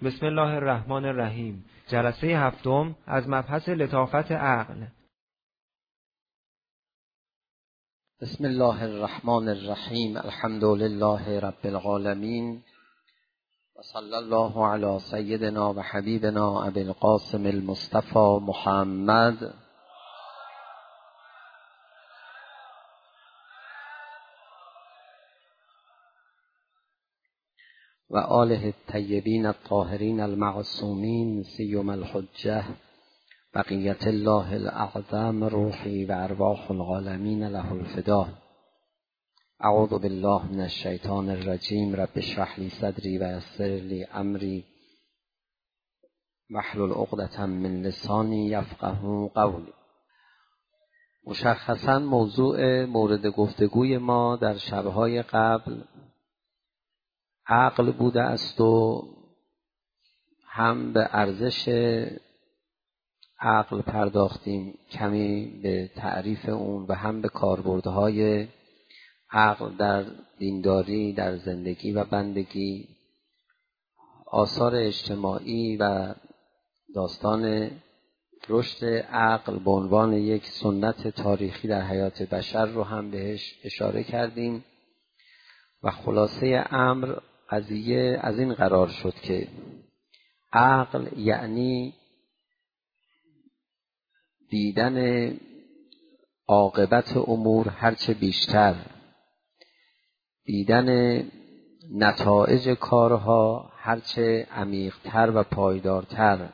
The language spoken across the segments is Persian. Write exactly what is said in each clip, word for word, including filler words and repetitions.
بسم الله الرحمن الرحیم. جلسه هفتم از مبحث لطافت عقل. بسم الله الرحمن الرحیم. الحمد لله رب العالمین و صلی الله علی سیدنا و حبیبنا ابی القاسم المصطفى محمد و آله الطیبین الطاهرین المعصومین سیما الحجة بقیت الله الاعظم روحی و ارواح العالمین له الفدا. اعوذ بالله من الشیطان الرجیم. رب اشرح لی صدری و یسر لی امری واحلل عقدة من لسانی یفقهوا قولی. مشخصاً موضوع مورد گفتگوی ما در شبهای قبل عقل بوده است و هم به ارزش عقل پرداختیم، کمی به تعریف اون و هم به کاربردهای عقل در دینداری، در زندگی و بندگی، آثار اجتماعی و داستان رشد عقل به عنوان یک سنت تاریخی در حیات بشر رو هم بهش اشاره کردیم و خلاصه امر قضیه از این قرار شد که عقل یعنی دیدن عاقبت امور هرچه بیشتر، دیدن نتایج کارها هرچه عمیق‌تر و پایدارتر.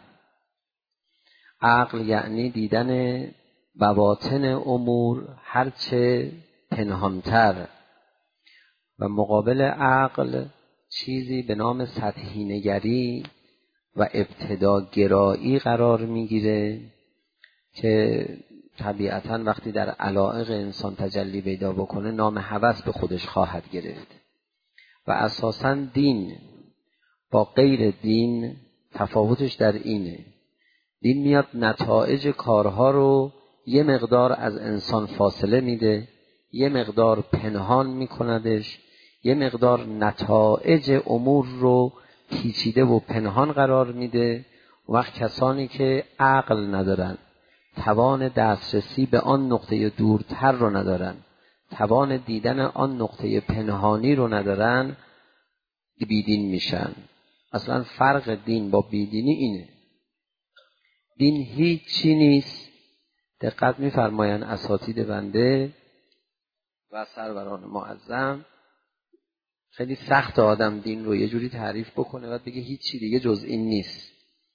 عقل یعنی دیدن بواطن امور هرچه پنهانتر و مقابل عقل چیزی به نام سطحی نگری و ابتداگرایی قرار میگیره که طبیعتاً وقتی در علایق انسان تجلی پیدا بکنه نام هوس به خودش خواهد گرفت. و اساساً دین با غیر دین تفاوتش در اینه، دین میاد نتایج کارها رو یه مقدار از انسان فاصله میده، یه مقدار پنهان میکندش، یه مقدار نتایج امور رو پیچیده و پنهان قرار میده. وقت کسانی که عقل ندارن، توان دسترسی به آن نقطه دورتر رو ندارن، توان دیدن آن نقطه پنهانی رو ندارن، بیدین میشن. اصلا فرق دین با بیدینی اینه، دین هیچ چی نیست. دقت میفرمایند اساتید بنده و سروران معظم، خیلی سخت آدم دین رو یه جوری تعریف بکنه و بگه هیچ چی دیگه جز این نیست.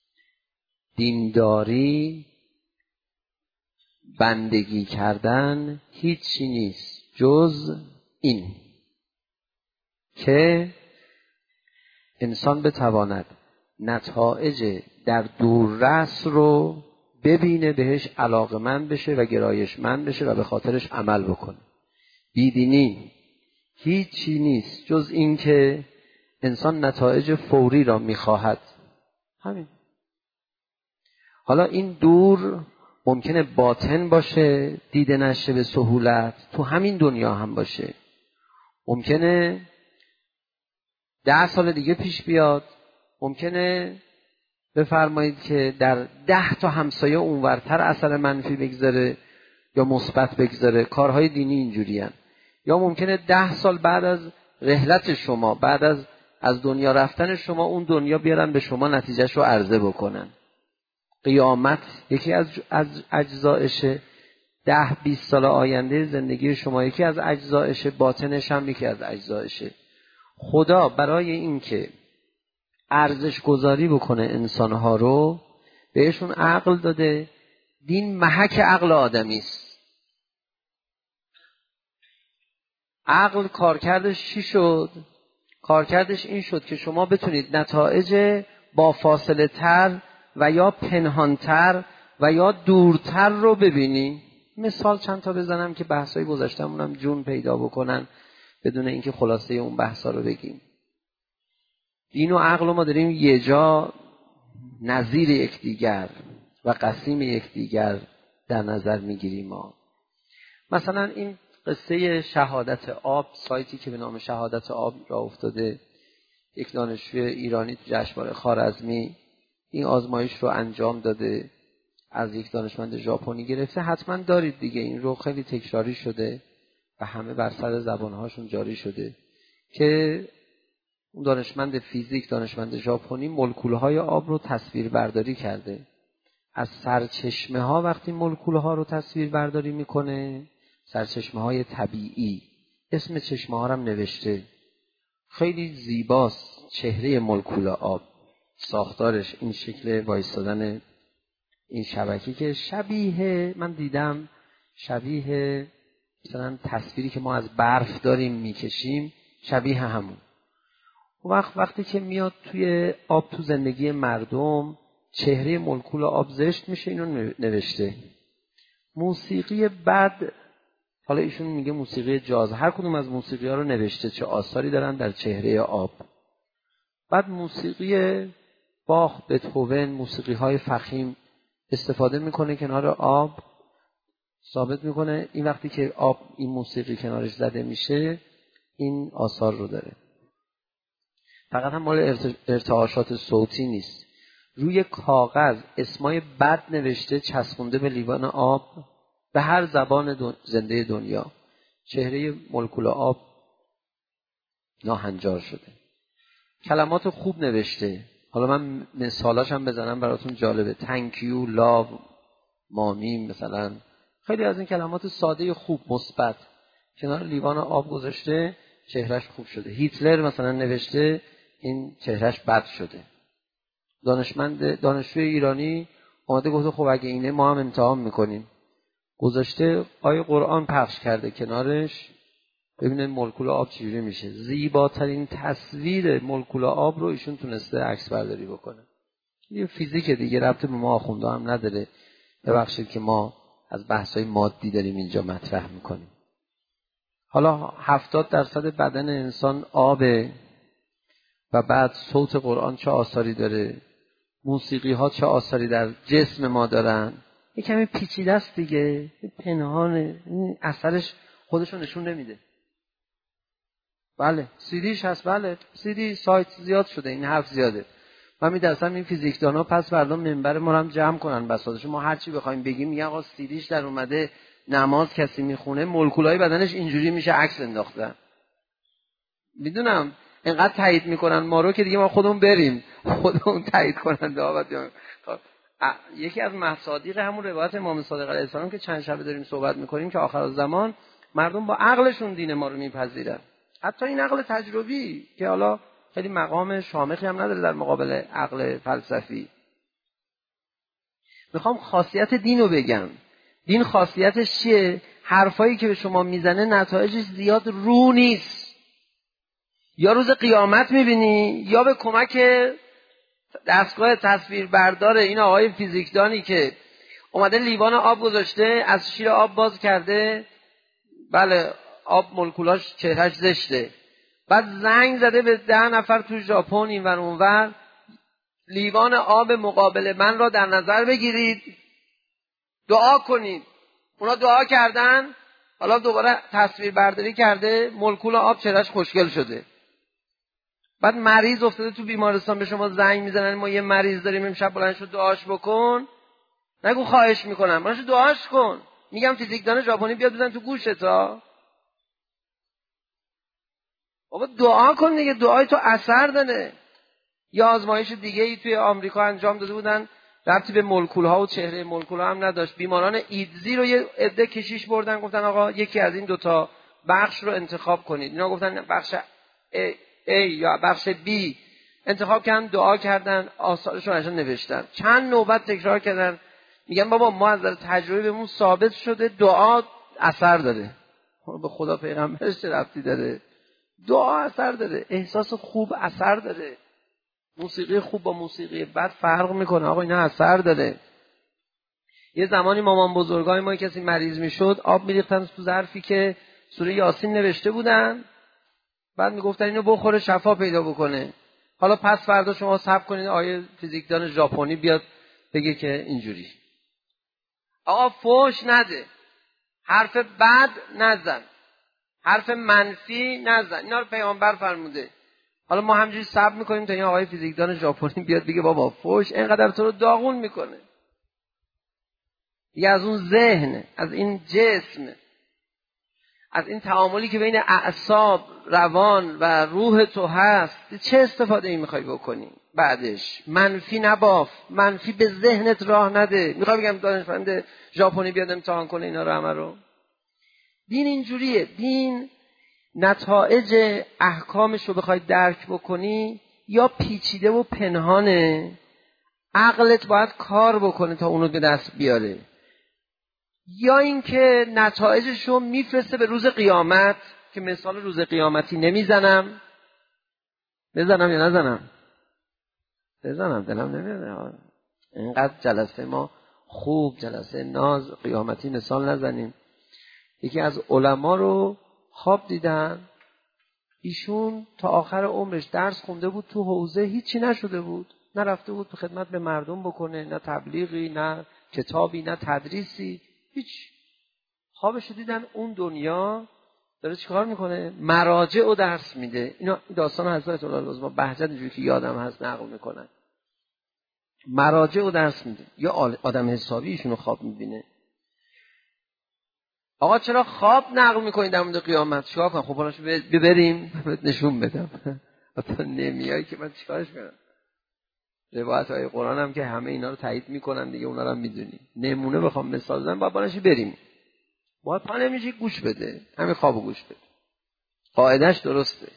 دینداری، بندگی کردن هیچ چی نیست جز این که انسان بتواند نتایج در دوررس رو ببینه، بهش علاقمند بشه و گرایشمند بشه و به خاطرش عمل بکنه. بیدینی هیچ چی نیست جز این که انسان نتایج فوری را میخواهد. همین. حالا این دور ممکنه باطن باشه، دیده نشه به سهولت، تو همین دنیا هم باشه. ممکنه ده سال دیگه پیش بیاد، ممکنه بفرمایید که در ده تا همسایه اونورتر اثر منفی بگذاره یا مثبت بگذاره. کارهای دینی اینجوری هن. یا ممکنه ده سال بعد از رحلت شما، بعد از از دنیا رفتن شما، اون دنیا بیارن به شما نتیجهش رو عرضه بکنن. قیامت یکی از از اجزایشه، ده بیست سال آینده زندگی شما یکی از اجزایشه، باطنش هم یکی از اجزایشه. خدا برای این که ارزش گذاری بکنه انسانها رو بهشون عقل داده. دین محک عقل آدمی است. عقل کارکردش چی شد؟ کارکردش این شد که شما بتونید نتایج با فاصله تر و یا پنهانتر و یا دورتر رو ببینی. مثال چند تا بزنم که بحثای گذشتمونم جون پیدا بکنن بدون اینکه خلاصه اون بحثا رو بگیم. دین و عقل ما داریم یه جا نظیر یکدیگر و قسیم یکدیگر در نظر میگیریم. ما مثلا این قصه شهادت آب، سایتی که به نام شهادت آب را افتاده، یک دانشجوی ایرانی تو جشنواره خوارزمی این آزمایش رو انجام داده، از یک دانشمند ژاپنی گرفته. حتما دارید دیگه، این رو خیلی تکراری شده و همه بر سر زبانهاشون جاری شده که اون دانشمند فیزیک، دانشمند ژاپنی، مولکولهای آب رو تصویر برداری کرده. از سرچشمه ها وقتی مولکول ها رو تصویر برداری میکنه، سرچشمه های طبیعی، اسم چشمه ها رو هم نوشته. خیلی زیباست چهره مولکول آب، ساختارش این شکل وایستادن این شبکی که شبیه، من دیدم شبیه مثلا تصویری که ما از برف داریم میکشیم، شبیه همون. وقت وقتی که میاد توی آب تو زندگی مردم، چهره مولکول آب زشت میشه. اینو نوشته. موسیقی بد، حالا ایشون میگه موسیقی جاز، هر کدوم از موسیقی ها رو نوشته چه آثاری دارن در چهره آب. بعد موسیقی باخ، بتهوون، موسیقی های فخیم استفاده میکنه کنار آب، ثابت میکنه این وقتی که آب این موسیقی کنارش زده میشه این آثار رو داره. فقط هم مال ارتعاشات صوتی نیست، روی کاغذ اسمای بد نوشته چسبونده به لیوان آب به هر زبان دن... زنده دنیا. چهره مولکول آب ناهنجار شده. کلمات خوب نوشته، حالا من مثالاش هم بزنم براتون جالبه. تانکیو، لاو، مامیم مثلا، خیلی از این کلمات ساده خوب مثبت کنار لیوان آب گذاشته، چهرهش خوب شده. هیتلر مثلا نوشته این چهرهش بد شده. دانشمند دانشجوی ایرانی اومده گفته خب اگه اینه ما هم امتحان میکنیم، گذاشته آیه قرآن پخش کرده کنارش، ببینید مولکول آب چجوری میشه. زیباترین تصویر مولکول آب رو ایشون تونسته عکس برداری بکنه. یه فیزیک دیگه، ربط به ما آخونده هم نداره. ببخشید که ما از بحث‌های مادی داریم اینجا مطرح میکنیم. حالا هفتاد درصد بدن انسان آبه و بعد صوت قرآن چه آثاری داره، موسیقی ها چه آثاری در جسم ما دارن. یه کمی پیچیده است دیگه، پنهانه، این اثرش خودشو نشون نمیده. بله سیدیش هست، بله سیدی سایت زیاد شده، این حرف زیاده. من می‌درسم این فیزیکدانا پس فردا منبر ما رو هم جمع کنن بساطش، ما هر چی بخوایم بگیم میگن آقا سیدیش در اومده نماز کسی میخونه مولکولای بدنش اینجوری میشه، عکس انداختن. میدونم اینقدر تایید میکنن ما رو که دیگه ما خودمون بریم خودمون تایید کننده ها. خب یکی از مصادیق همون روایت امام صادق علیه السلام که چند شبه داریم صحبت میکنیم که آخر الزمان مردم با عقلشون دین ما رو میپذیرن، حتی این عقل تجربی که حالا خیلی مقام شامخی هم نداره در مقابل عقل فلسفی. میخوام خاصیت دین رو بگم. دین خاصیتش چیه؟ حرفایی که به شما میزنه نتایجش زیاد رو نیست، یا روز قیامت میبینی یا به کمک دستگاه تصویر بردار این آقای فیزیکدانی که اومده لیوان آب گذاشته، از شیر آب باز کرده، بله آب مولکولاش چهرهش زشته، بعد زنگ زده به ده نفر تو ژاپن اینور اونور، لیوان آب مقابل من را در نظر بگیرید، دعا کنید. اونا دعا کردن، حالا دوباره تصویر برداری کرده، مولکول آب چهرهش خوشگل شده. بعد مریض افتاده تو بیمارستان، به شما زنگ میزنن ما یه مریض داریم امشب، بلند شو دعاش بکن. نگو خواهش میکنم، بلند شو دعاش کن. میگم فیزیکدان ژاپنی بیاد بزن تو گوشت ها. بابا دعا کن دیگه، دعای تو اثر داره. یا آزمایش دیگه ای توی آمریکا انجام داده بودن، ربطی به مولکول ها و چهره مولکول ها هم نداشت. بیماران ایدزی رو یه عده کشیش بردن، گفتن آقا یکی از این دوتا بخش رو انتخاب کنید. اینا گفتن بخش ای, ای یا بخش بی. انتخاب کردن، دعا کردن، آثارش رو نشون نوشتن، چند نوبت تکرار کردن. میگن بابا ما از نظر تجربی بهمون ثابت شده دعا اثر داره. به خدا پیغمبرش چه ربطی داره؟ دعا اثر داره، احساس خوب اثر داره. موسیقی خوب با موسیقی بد فرق میکنه آقا، اینا اثر داره. یه زمانی مامان بزرگای ما کسی مریض میشد، آب میریختن تو ظرفی که سوره یاسین نوشته بودن، بعد میگفتن اینو بخوره شفا پیدا بکنه. حالا پس فردا شما صبر کنید آیه فیزیکدان ژاپنی بیاد بگه که اینجوری. آقا فوش نده، حرف بد نزن، حرف منفی نزن. اینا رو پیامبر فرموده. حالا ما همجوری صبر میکنیم تا این آقای فیزیکدان ژاپنی بیاد بگه بابا فوش اینقدر تو رو داغون میکنه. دیگه از اون ذهن، از این جسم، از این تعاملی که بین اعصاب، روان و روح تو هست، چه استفاده ای میخوای بکنی؟ بعدش منفی نباف، منفی به ذهنت راه نده. میخوای بگم دانشمند ژاپنی بیاد امتحان کنه اینا رو همه رو؟ دین اینجوریه. دین نتایج احکامش رو بخوای درک بکنی یا پیچیده و پنهانه، عقلت باید کار بکنه تا اونو به دست بیاره، یا اینکه نتایجش رو میفرسته به روز قیامت که مثال روز قیامتی نمیزنم. بزنم یا نزنم؟ بزنم، دلم نمیاد. اینقدر جلسه ما خوب، جلسه ناز، قیامتی مثال نزنیم. یکی از علما رو خواب دیدن، ایشون تا آخر عمرش درس خونده بود تو حوزه، هیچی نشده بود، نه رفته بود به خدمت به مردم بکنه، نه تبلیغی، نه کتابی، نه تدریسی، هیچ. خوابش دیدن اون دنیا داره چیکار میکنه؟ مراجع و درس میده. اینا داستان حضرت العظما بهجت اینجوری که یادم هست نقل میکنن. مراجع و درس میده. یا آدم حسابی ایشونو خواب میبینه. آقا چرا خواب نقل میکنید در مورد قیامت؟ چیکار کنم؟ خب حالاشو ببریم نشون بدم. اصلا نمیای که من چیکارش کنم؟ روایت های قرآن هم که همه اینا رو تایید میکنن دیگه، اونا رو هم میدونیم. نمونه بخوام مثال بزنم، باید بالاشی بریم. باید پا نمیشه گوش بده، همین خوابو گوش بده. قاعدش درسته.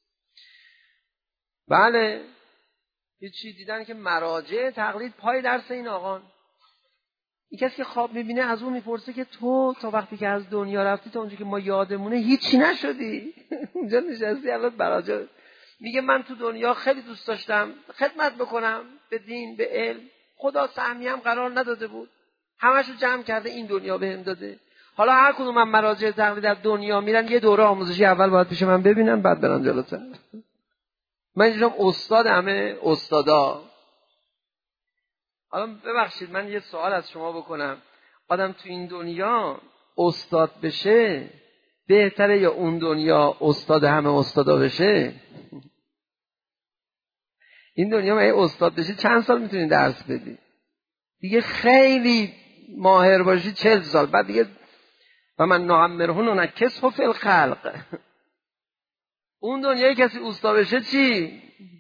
بله، یه چی دیدن که مراجع تقلید پای درس این آقان. این کسی که خواب میبینه از اون میپرسه که تو تا وقتی که از دنیا رفتی تا اونجا که ما یادمونه هیچی نشدی. اونجا نشستی الان مراجع میگه من تو دنیا خیلی دوست داشتم خدمت بکنم به دین، به علم. خدا سهمیم قرار نداده بود، همشو جمع کرده این دنیا بهم داده. حالا هر کدوم من مراجع تقلید در دنیا میرن یه دوره آموزشی اول باید پیش من ببینن، بعد برن جلوتر. من اینجام استاد همه استادا. حالا ببخشید من یه سوال از شما بکنم، آدم تو این دنیا استاد بشه بهتره یا اون دنیا استاد همه استادا بشه؟ این دنیا من استاد بشی چند سال میتونی درس بدی؟ دیگه خیلی ماهر باشی چهل سال، بعد دیگه و من نعمرهن ننکسه فی الخلق. اون دنیای کسی استاد بشه چی؟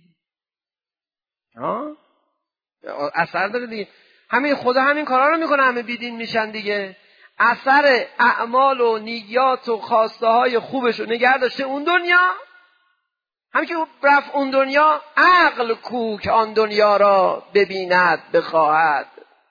ها؟ اثر داره دیگه. همین خدا همین کارا رو میکنه، همه بیدین میشن دیگه. اثر اعمال و نیات و خواسته های خوبش رو نگه داشته اون دنیا. همین که رفت اون دنیا، عقل کو که آن دنیا را ببیند بخواهد.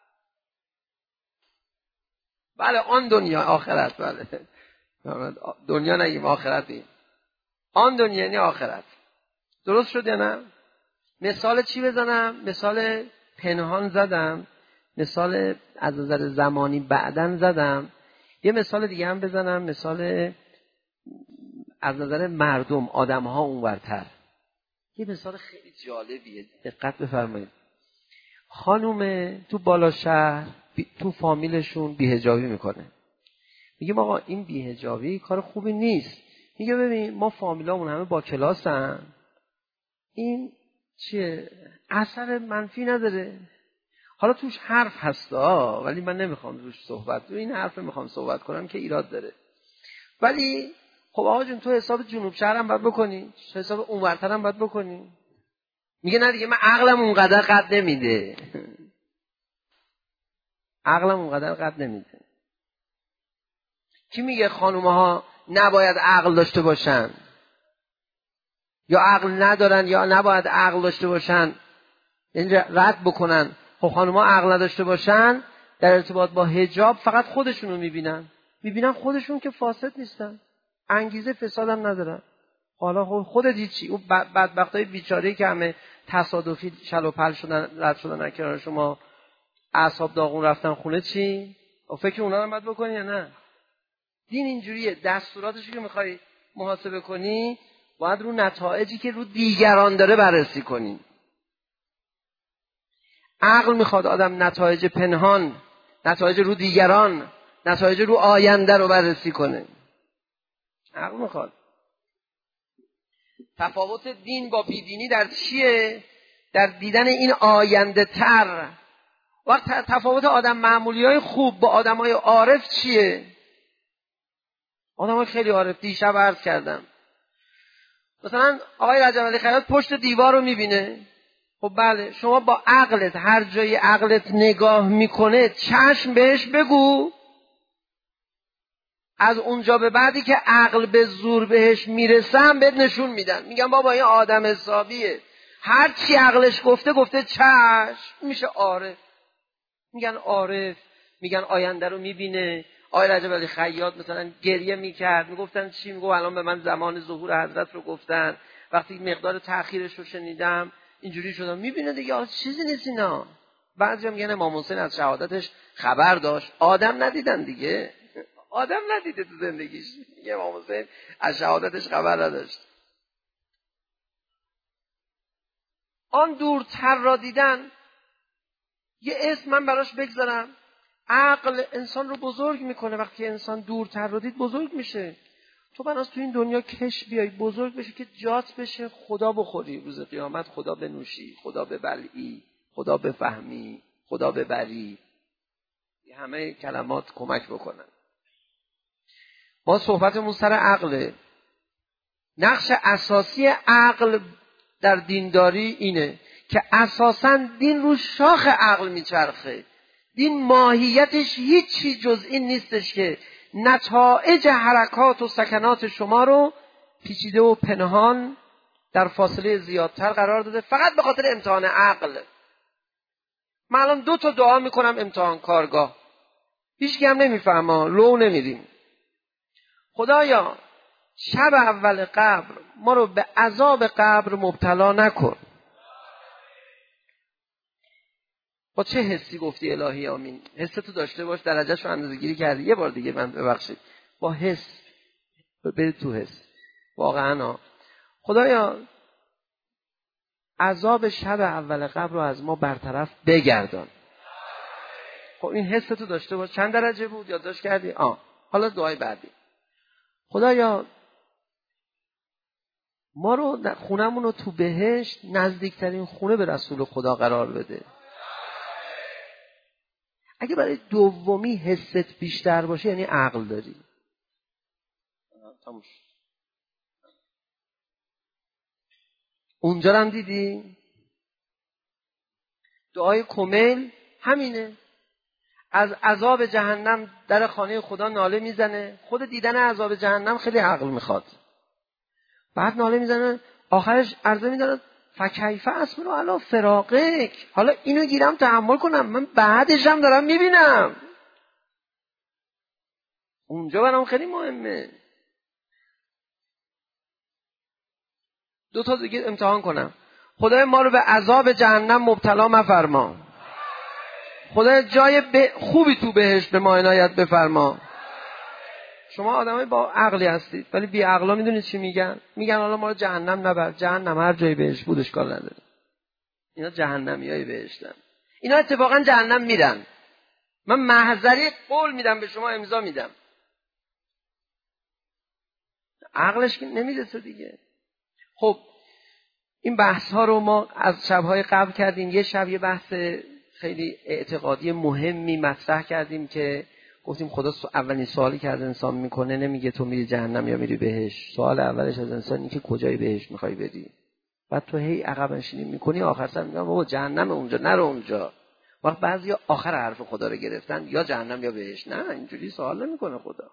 بله آن دنیا آخرت. بله دنیا نگیم آخرتیم. آن دنیا یعنی آخرت. درست شد یا نه؟ مثال چی بزنم؟ مثال پنهان زدم، مثال از نظر زمانی بعدن زدم. یه مثال دیگه هم بزنم، مثال از نظر مردم، آدم ها اونورتر. یه مثال خیلی جالبیه، دقت بفرمایید. خانوم تو بالا شهر بی... تو فامیلشون بی‌حجابی میکنه. میگه آقا این بی‌حجابی کار خوبی نیست. میگه ببین ما فامیلامون همه با کلاسن، این چیه اثر منفی نداره. حالا توش حرف هستا ولی من نمیخوام روش صحبت، تو این حرف میخوام صحبت کنم که ایراد داره. ولی خب آقا جون تو حساب جنوب شهر هم باید بکنی، حساب اونورتر هم باید بکنی. میگه نه دیگه من عقلم اونقدر قد نمیده. عقلم اونقدر قد نمیده. کی میگه خانومها نباید عقل داشته باشن یا عقل ندارن یا نباید عقل داشته باشن، این رد بکنن؟ خب خانومها عقل نداشته باشن در ارتباط با حجاب فقط خودشونو میبینن، میبینن خودشون که فاسد نیستن، انگیزه فساد هم ندارن. حالا خودت هیچی، اون بدبختای بیچاره‌ای که همه تصادفی شل و پل شدن رد شدن از کنار شما، اعصاب داغون رفتن خونه، چی؟ فکر اونا رو باید بکنی یا نه؟ دین اینجوریه، دستوراتشو که میخوای محاسبه کنی باید رو نتایجی که رو دیگران داره بررسی کنی. عقل میخواد آدم نتایج پنهان، نتایج رو دیگران، نتایج رو آینده رو بررسی کنه. عقل میخواد. تفاوت دین با بیدینی در چیه؟ در دیدن این آینده تر. وقت تفاوت آدم معمولی های خوب با آدم های عارف چیه؟ آدم های خیلی عارف، دیشب عرض کردم مثلا آقای رجب علی خیاط پشت دیوار رو میبینه. خب بله، شما با عقلت هر جایی عقلت نگاه میکنه چشم بهش بگو، از اونجا به بعدی که عقل به زور بهش میرسم بهت نشون میدن، میگن بابا این آدم حسابیه، هر چی عقلش گفته گفته چشم، میشه عارف. میگن عارف، میگن آینده رو میبینه. آقای رجب علی خیاط مثلا گریه میکرد، میگفتن چی؟ میگو الان به من زمان ظهور حضرت رو گفتن، وقتی مقدار تأخیرش رو شنیدم اینجوری شدم. میبینه دیگه چیزی نیست اینا. بعضی میگن امام حسین از شهادتش خبر داشت، آدم ندیدن دیگه، آدم ندیده تو زندگیش. میگه امام حسین از شهادتش خبر نداشت. آن دورتر را دیدن، یه اسم من براش بگذارم، عقل انسان رو بزرگ میکنه. وقتی انسان دورتر رو دید بزرگ میشه. تو بناس تو این دنیا کش بیای بزرگ بشه که جات بشه خدا بخوری، روز قیامت خدا بنوشی، خدا ببلعی، خدا بفهمی، خدا ببری. همه کلمات کمک بکنن. ما صحبتمون سر عقله. نقش اساسی عقل در دینداری اینه که اساساً دین رو شاخ عقل میچرخه. دین ماهیتش هیچی جز این نیستش که نتایج حرکات و سکنات شما رو پیچیده و پنهان در فاصله زیادتر قرار داده، فقط به خاطر امتحان عقل. من الان دو تا دعا میکنم امتحان کارگاه، هیچ کی هم نمیفهمه، لو نمیریم. خدایا شب اول قبر ما رو به عذاب قبر مبتلا نکن. با چه حسی گفتی الهی آمین؟ حستو داشته باش، درجهشو اندازه گیری کردی. یه بار دیگه من ببخشید، با حس برید تو حس. واقعا خدایا عذاب شب اول قبر رو از ما برطرف بگردان. خب این حستو داشته باش. چند درجه بود یادداشت کردی؟ آه حالا دعای بعدی. خدایا ما رو خونمون رو تو بهشت نزدیکترین خونه به رسول خدا قرار بده. اگه برای دومی حست بیشتر باشه یعنی عقل داری. تموش. اونجا هم دیدی دعای کمیل همینه. از عذاب جهنم در خانه خدا ناله میزنه. خود دیدن عذاب جهنم خیلی عقل میخواد. بعد ناله میزنه، آخرش عرضه میداره فکیف اصبر علی فراقک. حالا اینو گیرم تحمل کنم، من بعدش هم دارم میبینم. اونجا برام خیلی مهمه. دو تا دیگه امتحان کنم. خدای ما رو به عذاب جهنم مبتلا مفرما. خدای جای خوبی تو بهشت به ما عنایت بفرما. شما آدمای با عقلی هستید ولی بی عقلا میدونید چی میگن؟ میگن حالا ما رو جهنم نبر. جهنم هر جایی بهشت بود اشکال نداره. اینا جهنمیای بهشتن. اینا اتفاقا جهنم میرن. من محضری قول میدم به شما، امضا میدم. عقلش که نمیرسه دیگه. خب این بحث ها رو ما از شبهای قبل کردیم. یه شب یه بحث خیلی اعتقادی مهمی مطرح کردیم که گفتیم خدا اولین سوالی که از انسان میکنه نمیگه تو میری جهنم یا میری بهشت. سوال اولش از انسان اینه که کجای بهشت میخوای بری. بعد تو هی عقب نشینی میکنی، آخر سر میگن بابا جهنم اونجا، نرو اونجا. وقت بعضیا آخر حرف خدا رو گرفتن، یا جهنم یا بهشت. نه، اینجوری سوال نمیکنه خدا.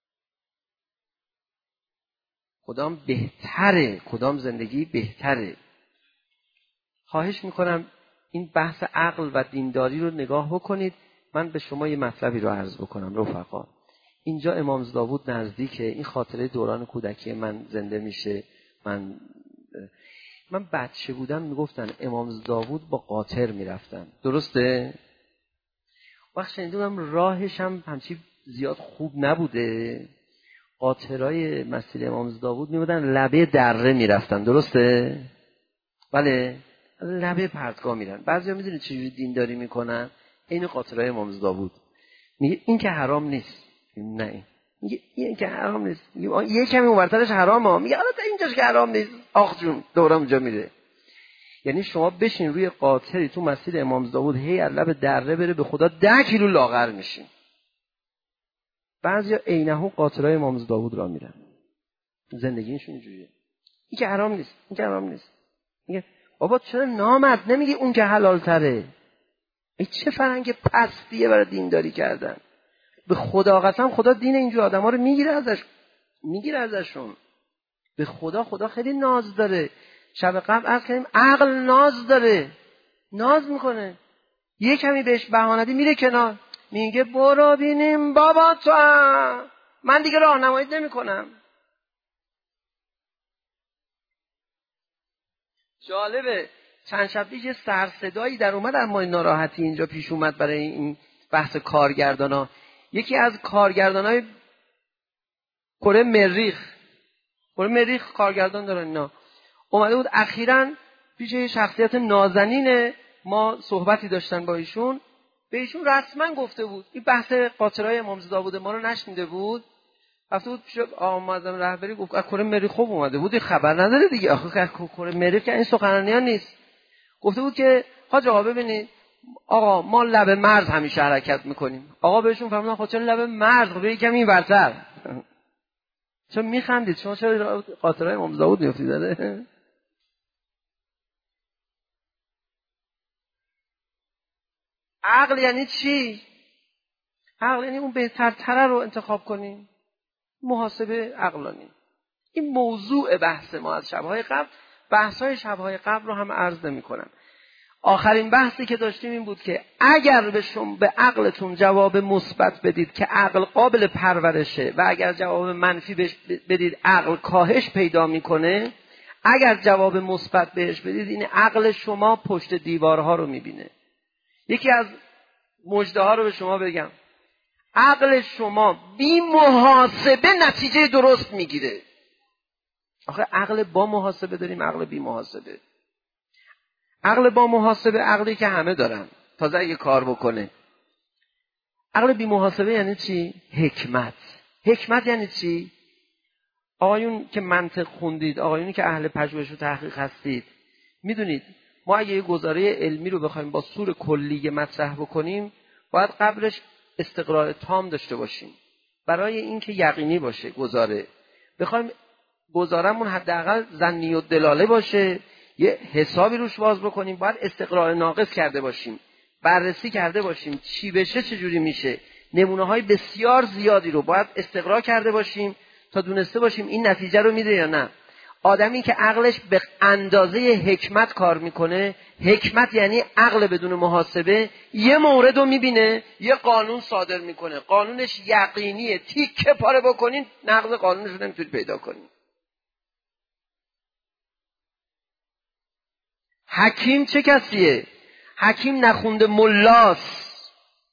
کدام بهتره، کدام زندگی بهتره. خواهش میکنم این بحث عقل و دینداری رو نگاه بکنید. من به شما یه مطلبی رو عرض بکنم رفقا. اینجا امام داوود نزدیکه. این خاطره دوران کودکی من زنده میشه. من من بچه بودم میگفتن امام داوود با قاطر میرفتن. درسته؟ وقت شنیدم راهش هم همچی زیاد خوب نبوده. قاطرای مسیر امام داوود میبودن لبه دره میرفتن. درسته؟ بله، لبه پرتگاه میرن. بعضیا میدونید چجوری دینداری میکنن؟ این قاطرای امام داوود میگه این که حرام نیست. نه، میگه این که حرام نیست، میگه یه کمی اونورترش حرامه، میگه البته اینجاش که حرام نیست. آخ جون دورم اونجا میره. یعنی شما بشین روی قاطری تو مسیر امام داوود هی از لب دره بره به خدا ده کیلو لاغر میشین. بعضیا عینه‌ها قاطرای امام داوود را میرن، زندگیشون اینجوریه. این که حرام نیست، این که حرام نیست. میگه بابا چرا نامرد نمیگی اون که حلال تره؟ این چه فرهنگ پستیه برای دینداری کردن. به خدا قسم خدا دین اینجور آدما رو میگیره ازش، میگیره ازشون. به خدا خدا خیلی ناز داره. شب قبل عرض کردیم عقل ناز داره، ناز میکنه. یه کمی بهش بهانه بدی میره کنار، میگه برو بینیم بابا تو هم. من دیگه راهنماییت نمیکنم. جالبه چند شب پیش یه سر صدایی در اومد اما این ناراحتی اینجا پیش اومد برای این بحث کارگردانا. یکی از کارگردانای کره مریخ، کره مریخ کارگردان دارن اینا، اومده بود اخیراً پیش یه شخصیت نازنین ما صحبتی داشتن با ایشون، به ایشون رسما گفته بود این بحث قاطرای امام داوود ما رو نشنیده بود، رفته بود پیش آقا معظم رهبری گفت از کره مریخ خوب اومده بود، خبر نداره دیگه، آخه از کره مریخ که این سخنرانی‌ها نیست. گفته بود که حاج آقا ببینید آقا ما لب مرز همیشه حرکت میکنیم. آقا بهشون فرمودن خب چرا لب مرز، خب یکم این ورتر. چرا میخندید شما؟ چرا قاطرای امام داوود میافتید داره؟ عقل یعنی چی؟ عقل یعنی اون بهترتره رو انتخاب کنیم، محاسبه عقلانی. این موضوع بحث ما از شب‌های قبل. بحث‌های شب‌های قبل رو هم عرض نمی‌کنم. آخرین بحثی که داشتیم این بود که اگر به شما به عقلتون جواب مثبت بدید که عقل قابل پرورشه و اگر جواب منفی بهش بدید عقل کاهش پیدا میکنه، اگر جواب مثبت بهش بدید این عقل شما پشت دیوارها رو میبینه. یکی از مژده ها رو به شما بگم، عقل شما بی محاسبه نتیجه درست میگیره. آخه عقل با محاسبه داریم، عقل بی محاسبه. عقل با محاسبه عقلی که همه دارن تازه اگه کار بکنه. عقل بی محاسبه یعنی چی؟ حکمت. حکمت یعنی چی؟ آقایون که منطق خوندید، آقایونی که اهل پژوهش و تحقیق هستید، میدونید ما اگه یه گزاره علمی رو بخوایم با سور کلی مطرح بکنیم باید قبلش استقرار تام داشته باشیم برای اینکه یقینی باشه گزاره. بخوایم گزارمون حداقل ظنی و دلاله باشه، یه حسابی روش باز بکنیم، باید استقرار ناقص کرده باشیم، بررسی کرده باشیم چی بشه چجوری میشه. نمونه های بسیار زیادی رو باید استقرار کرده باشیم تا دونسته باشیم این نتیجه رو میده یا نه. آدمی که عقلش به اندازه حکمت کار میکنه، حکمت یعنی عقل بدون محاسبه، یه مورد رو میبینه یه قانون صادر میکنه، قانونش یقینیه، تیکه پاره بکنین نقض قانونش رو نمیتونید پیدا کنین. حکیم چه کسیه؟ حکیم نخونده ملاست،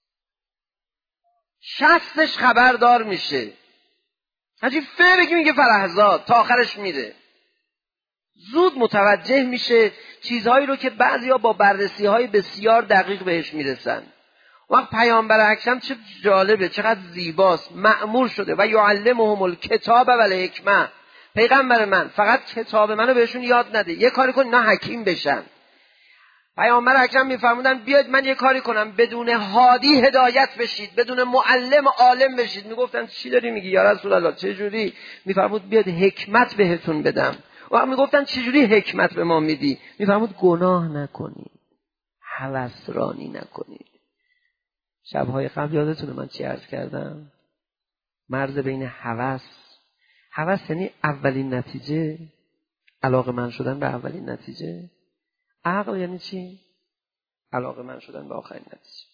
شستش خبردار میشه، هرچی فه بگی میگه فرهزاد تا آخرش میره، زود متوجه میشه چیزهایی رو که بعضیا با بررسی های بسیار دقیق بهش میرسن. وقت پیامبر اکرم چه جالبه، چقدر زیباست، مأمور شده و یعلمهم الکتاب و الحکمه. پیغمبر من فقط کتاب منو بهشون یاد نده، یه کاری کن اینا حکیم بشن. پیامبر اکرم میفرمودن بیاید من یه کاری کنم بدون هادی هدایت بشید، بدون معلم عالم بشید. میگفتن چی داری میگی یا رسول الله، چه جوری؟ میفرمود بیاد حکمت بهتون بدم. و هم میگفتن چه جوری حکمت به ما میدی؟ میفرمود گناه نکنید، هوسرانی نکنید. شبهای قبل یادتونه من چی عرض کردم؟ مرز بین هوس، هوس یعنی اولین نتیجه، علاقه من شدن به اولین نتیجه. عقل یعنی چی؟ علاقه من شدن به آخرین نتیجه.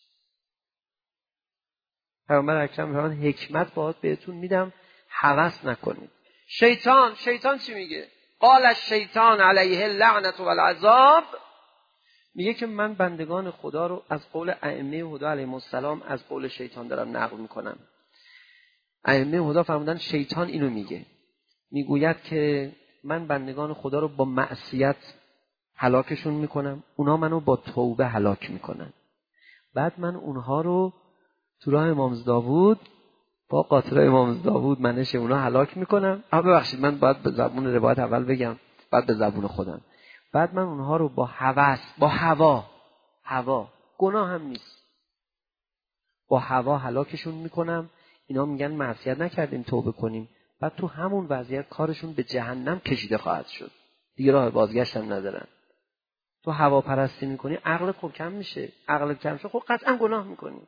پیامبر اکرم میفرماد حکمت باهات بهتون میدم، هوس نکنید. شیطان، شیطان چی میگه؟ قال الشیطان علیه اللعنت و العذاب، میگه که من بندگان خدا رو از قول ائمه هدی علیهم السلام از قول شیطان دارم نقل میکنم. ائمه هدی فرمودن شیطان اینو میگه، میگوید که من بندگان خدا رو با معصیت هلاکشون میکنم، اونا منو با توبه هلاک میکنن. بعد من اونها رو تو راه امام داوود با قاطرای امام داوود منش اونا هلاک میکنم. اما ببخشید من باید به زبون روایت اول بگم بعد به زبون خودم. بعد من اونها رو با هوس، با هوا، هوا گناه هم نیست، با هوا هلاکشون میکنم. اینا میگن معصیت نکردیم توبه کنیم، بعد تو همون وضعیت کارشون به جهنم کشیده خواهد شد، دیگه راه بازگشت هم ندارن. تو هوا پرستی میکنی، عقلت خب کم میشه، عقلت کم شد خب قطعا گناه میکنی.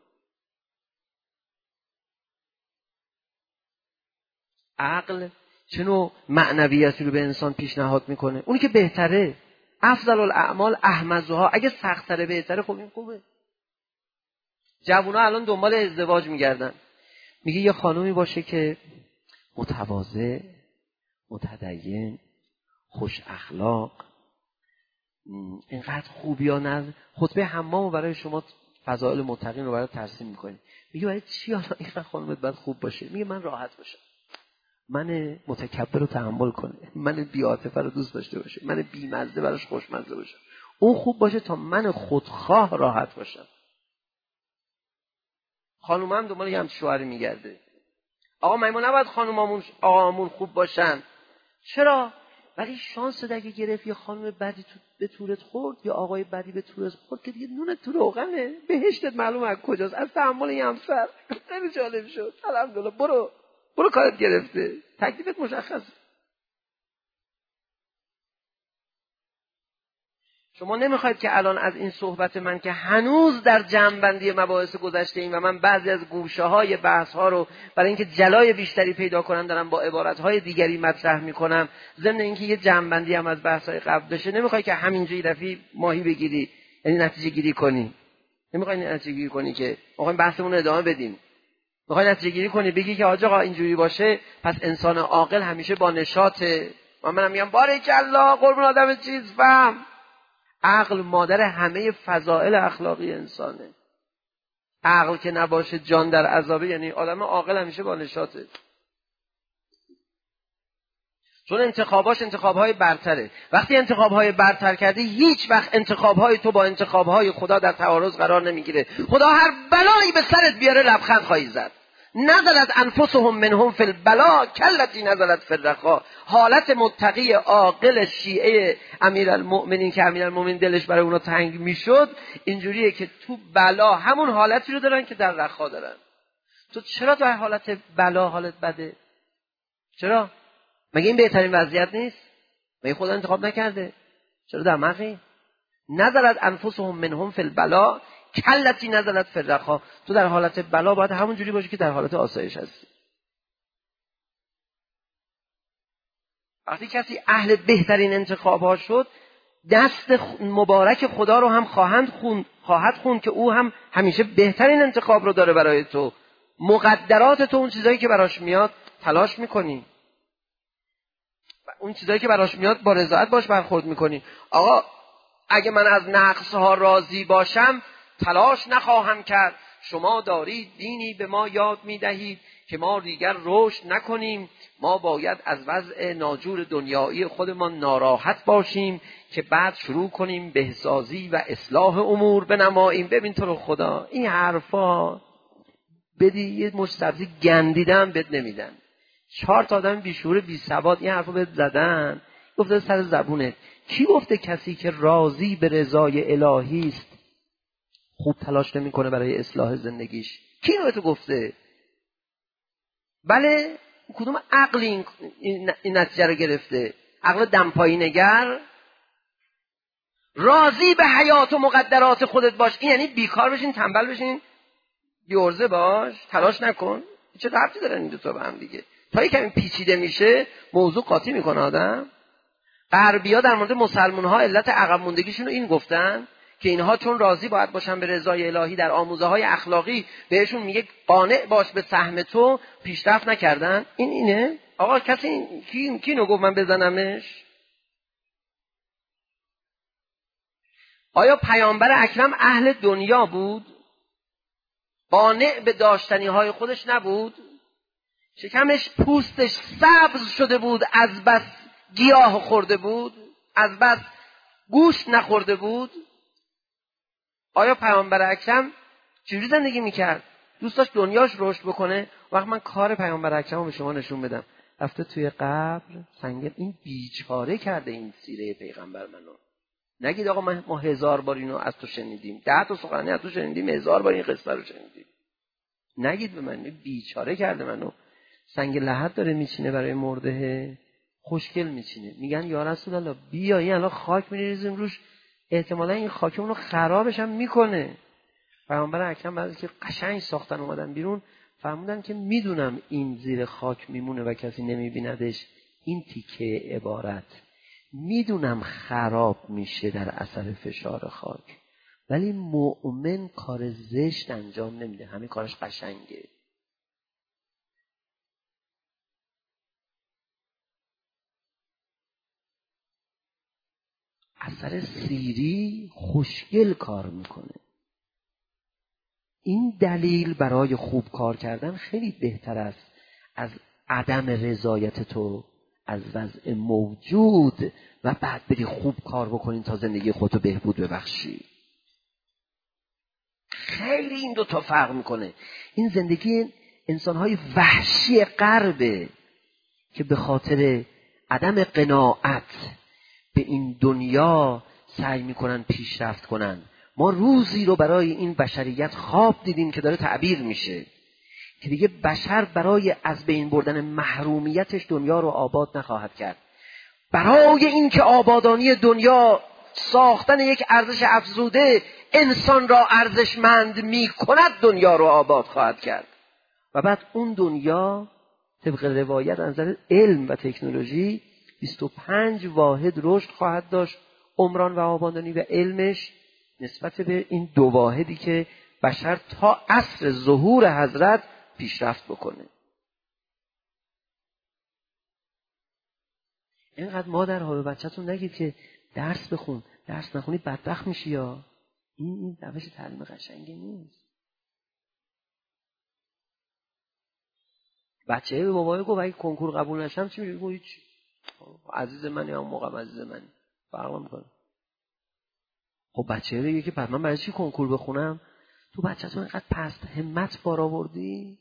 عقل چه نوع معنویتی رو به انسان پیشنهاد میکنه؟ اونی که بهتره، افضل الاعمال احمزها، اگه سخت‌تره بهتره، خب این خوبه. جوونا الان دنبال ازدواج میگردن، میگه یه خانومی باشه که متواضع، متدین، خوش اخلاق، اینقدر خوبی ها نز خطبه حمامو برای شما فضائل متقین رو برای ترسیم میکنه. میگه برای چی الان اینقدر خانومت باید خوب باشه؟ میگه من راحت باشم، من متکبر رو تحمل کنه، من بی‌عاطفه رو دوست داشته باشه، من بی‌مزه براش خوشمزه باشم، اون خوب باشه تا من خودخواه راحت باشم. خانوم هم دنبال یه همچین شوهری میگرده. آقا ما نباید خانومامون آقامون خوب باشن. چرا؟ ولی شانس اگه گرفت یه خانم بدی تو به تورت خورد یا آقای بدی به تورت خورد که دیگه نونت تو روغنه، بهشتت معلومه از کجاست، از تحمل این همسر. خیلی جالب شد. الحمدلله. برو برو کارت گرفته، تکلیفت مشخصه. شما نمیخواید که الان از این صحبت من که هنوز در جمع‌بندی مباحث گذشته ایم و من بعضی از گوشه‌های بحث‌ها رو برای اینکه جلای بیشتری پیدا کنم دارم با عبارت‌های دیگری مطرح می‌کنم، ضمن اینکه یه جمع‌بندی هم از بحث‌های قبل بشه، نمیخوای که همینجوری رفی ماهی بگیری، یعنی نتیجه گیری کنی. نمیخوای نتیجه گیری کنی که می‌خوایم بحثمون رو ادامه بدیم. می‌خوای نتیجه گیری کنی بگی که آقا اینجوری باشه پس انسان عاقل همیشه با نشاطه. و منم میگم بارکالله قربون آدم چیز فهم. عقل مادر همه فضائل اخلاقی انسانه. عقل که نباشه جان در عذابه، یعنی آدم عاقل همیشه با نشاطه. چون انتخاباش انتخابهای برتره. وقتی انتخابهای برتر کردی هیچ وقت انتخابهای تو با انتخابهای خدا در تعارض قرار نمیگیره. خدا هر بلایی به سرت بیاره لبخند خواهی زد. نزلت انفسهم منهم فی البلا کلتی نزلت فی الرخا. حالت متقی عاقل شیعه امیرالمؤمنین که امیرالمؤمنین دلش برای اونا تنگ میشد اینجوریه که تو بلا همون حالتی رو دارن که در رخا دارن. تو چرا تو حالت بلا حالت بده؟ چرا؟ مگه این بهترین وضعیت نیست؟ مگه خدا انتخاب نکرده؟ چرا در مخی؟ نزلت انفسهم منهم فی البلا کلتی نزلت فی الرخا. تو در حالت بلا باید همون جوری باشی که در حالت آسایش هستی. وقتی کسی اهل بهترین انتخاب ها شد، دست مبارک خدا رو هم خواهند خوند، خواهد خوند که او هم همیشه بهترین انتخاب رو داره برای تو. مقدرات تو، اون چیزایی که براش میاد تلاش میکنی، اون چیزایی که براش میاد با رضایت باش برخورد میکنی. آقا اگه من از نقص ها راضی باشم تلاش نخواهم کرد. شما دارید دینی به ما یاد میدهید که ما دیگر رشد نکنیم، ما باید از وضع ناجور دنیایی خودمان ناراحت باشیم که بعد شروع کنیم بهسازی و اصلاح امور بنماییم. ببین تو رو خدا این حرفا بدی یه مشت سبزی گندیدن بد نمیدن. چهار تا آدم بیشعور بی سواد این حرفو بهت زدن، گفته سر زبونت. کی گفته کسی که راضی به رضای الهی است خوب تلاش نمیکنه برای اصلاح زندگیش؟ کی رو تو گفته؟ بله کدوم عقل این این نتیجه رو گرفته؟ عقل دمپایی نگر؟ راضی به حیات و مقدرات خودت باش، این یعنی بیکار بشین، تنبل بشین، بی‌عرضه باش، تلاش نکن. چه ربطی دارن این دو تا به هم دیگه؟ تا یکم پیچیده میشه موضوع قاطی میکنه آدم. غربی‌ها در مورد مسلمان‌ها علت عقب موندگیشون رو این گفتن که اینها چون راضی باید باشن به رضای الهی در آموزه‌های اخلاقی، بهشون میگه قانع باش به سهم تو، پیشرفت نکردن. این اینه؟ آقا کسی کی کی نو گفت من بزنمش؟ آیا پیامبر اکرم اهل دنیا بود؟ قانع به داشتنی‌های خودش نبود؟ شکمش پوستش سبز شده بود از بس گیاه خورده بود، از بس گوشت نخورده بود؟ آیا پیامبر اکرم چجوری زندگی میکرد؟ دوست داشت دنیاش رشد بکنه؟ وقت من کار پیامبر اکرم به شما نشون بدم، رفته توی قبر سنگ، این بیچاره کرده این سیره پیغمبر منو. نگید آقا ما, ما هزار بار اینو از تو شنیدیم، ده تا سخنرانی از تو شنیدیم، هزار بار این قصه رو شنیدیم. نگید به من بیچاره کرده منو. سنگ لحد داره میچینه برای مرده، خوشگل میچینه. میگن یا رسول الله بیا این الان خاک میریزیم روش، احتمالا این خاکمون رو خرابش هم میکنه. پیامبر اکرم بعد که قشنگ ساختن اومدن بیرون، فرمودن که میدونم این زیر خاک میمونه و کسی نمیبیندش، این تیکه عبارت میدونم خراب میشه در اثر فشار خاک، ولی مؤمن کار زشت انجام نمیده، همه کارش قشنگه. اثر سیری خوشگل کار میکنه. این دلیل برای خوب کار کردن خیلی بهتر است از عدم رضایت تو از وضع موجود و بعد بری خوب کار بکنین تا زندگی خودتو بهبود ببخشی. خیلی این دو تا فرق میکنه. این زندگی انسانهای وحشی غربه که به خاطر عدم قناعت به این دنیا سعی میکنن پیشرفت کنن. ما روزی رو برای این بشریت خواب دیدیم که داره تعبیر میشه که دیگه بشر برای از بین بردن محرومیتش دنیا رو آباد نخواهد کرد. برای اینکه آبادانی دنیا، ساختن یک ارزش افزوده انسان را ارزشمند میکند، دنیا رو آباد خواهد کرد. و بعد اون دنیا طبق روایت از نظر علم و تکنولوژی بیست و پنج واحد رشد خواهد داشت، عمران و آبادانی و علمش نسبت به این دو واحدی که بشر تا عصر ظهور حضرت پیشرفت بکنه. اینقدر مادرها به بچه‌تون نگید که درس بخون، درس نخونی بدبخت میشی. یا این این روش تعلیم قشنگی نیست. بچه به بابای گفت اگه کنکور قبول نشم چی میگه؟ گفت هیچ، عزیز منی، هم موقع عزیز منی، فرق نمیکنه. خب بچه دیگه که پس من برای چی کنکور بخونم؟ تو بچه‌تون اینقدر پست همت بار آوردی،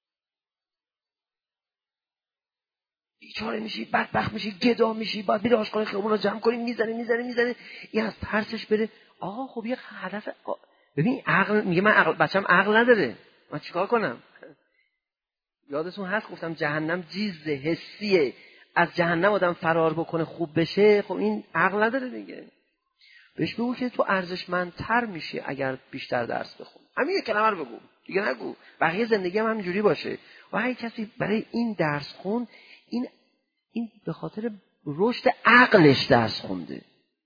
بیچاره میشی، بدبخت میشی، گدا میشی، بعد میره آشغال خیابون رو جمع کنی، میزنه میزنه میزنه این از ترسش بره. آقا خب یه هدف آ... ببین عقل میگه من عقل، بچه‌م عقل نداره، من چیکار کنم؟ یادتون هست گفتم جهنم چیز حسیه، از جهنم آدم فرار بکنه خوب بشه، خب این عقل نداره دیگه. بهش بگو که تو ارزشمندتر میشی اگر بیشتر درس بخون. همین یک کلمه رو بگو، دیگه نگو. بقیه زندگی هم همینجوری باشه. و هر کسی برای این درس خون، این این به خاطر رشد عقلش درس خونده.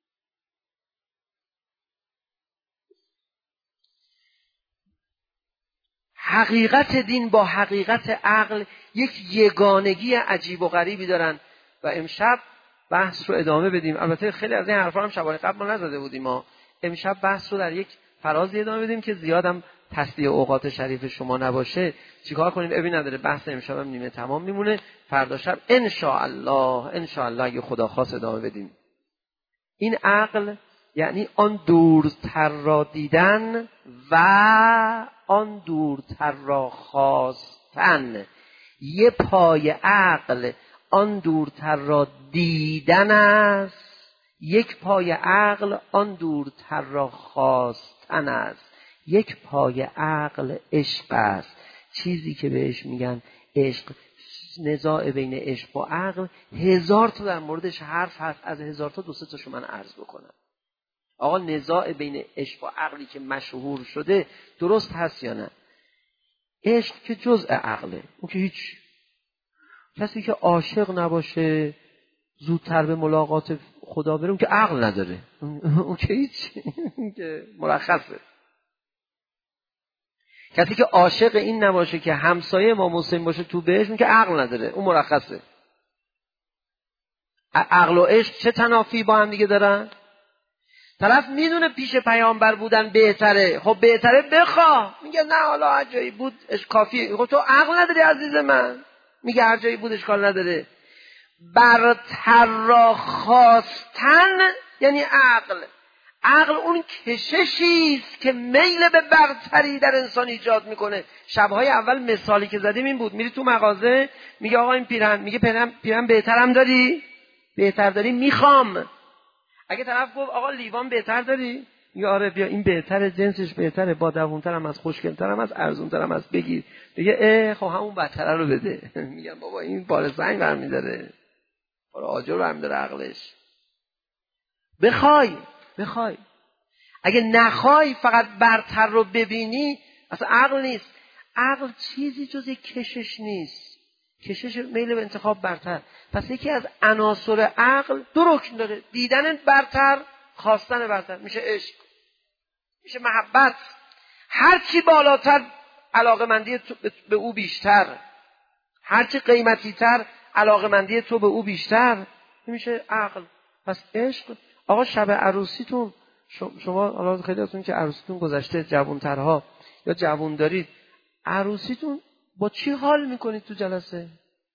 حقیقت دین با حقیقت عقل یک یگانگی عجیب و غریبی دارن و امشب بحث رو ادامه بدیم. البته خیلی از این حرفا هم شبانه قبل ما نزده بودیم، ما امشب بحث رو در یک فرازی ادامه بدیم که زیادم تصدیه اوقات شریف شما نباشه. چیکار کنیم؟ ابی نداره، بحث امشب هم نیمه تمام میمونه. فردا شب ان شاء الله ان شاء الله اگه خدا خواست ادامه بدیم. این عقل یعنی آن دورتر را دیدن و آن دورتر را خواستن. یه پای عقل آن دورتر را دیدن است، یک پای عقل آن دورتر را خواستن است. یک پای عقل عشق است، چیزی که بهش میگن عشق. نزاع بین عشق و عقل هزار تا در موردش حرف هست، از هزار تا دو سه تاشو من عرض بکنم. آقا نزاع بین عشق و عقلی که مشهور شده درست هست یا نه؟ عشق که جزء عقله، اون که هیچ. کسی که عاشق نباشه زودتر به ملاقات خدا بره، اون که عقل نداره، اون که هیچ، اون که مرخصه. کسی که عاشق این نباشه که همسایه ما مسلم باشه تو بهش، اون که عقل نداره، اون مرخصه. عقل و عشق چه تنافی با هم دیگه دارن؟ طرف میدونه پیش پیامبر بودن بهتره، خب بهتره بخواه، میگه نه حالا هر جایی بود اش کافیه. خب تو عقل نداری عزیز من، میگه هر جایی بود اشکال نداره. برتر را خواستن یعنی عقل. عقل اون کششی است که میل به برتری در انسان ایجاد میکنه. شبهای اول مثالی که زدیم این بود، میری تو مغازه میگه آقا این پیرهن، میگه پیرهن پیرهن بهترم داری؟ بهتر داری میخوام. اگه طرف گفت آقا لیوان بهتر داری؟ میگه آره بیا این بهتره، جنسش بهتره، با دوونترم از، خوشگلترم از، ارزونترم از، بگیر. میگه اه خب همون بدتره رو بده. میگم بابا این بار سنگ برمی‌داره، بار آجر برمی‌داره عقلش. بخوای بخوای اگه نخوای فقط برتر رو ببینی اصلا عقل نیست. عقل چیزی جز یک کشش نیست، کشش میل به انتخاب برتر. پس یکی از عناصر عقل دو رکن داره، دیدن برتر، خواستن برتر. میشه عشق، میشه محبت. هر چی بالاتر علاقه‌مندی تو به او بیشتر، هر چی قیمتی تر علاقه‌مندی تو به او بیشتر، میشه عقل. پس عشق. آقا شب عروسیتون، شما حالا خیلی ازتون که عروسیتون گذشته، جوانترها یا جوان دارید، عروسیتون با چی حال میکنید تو جلسه؟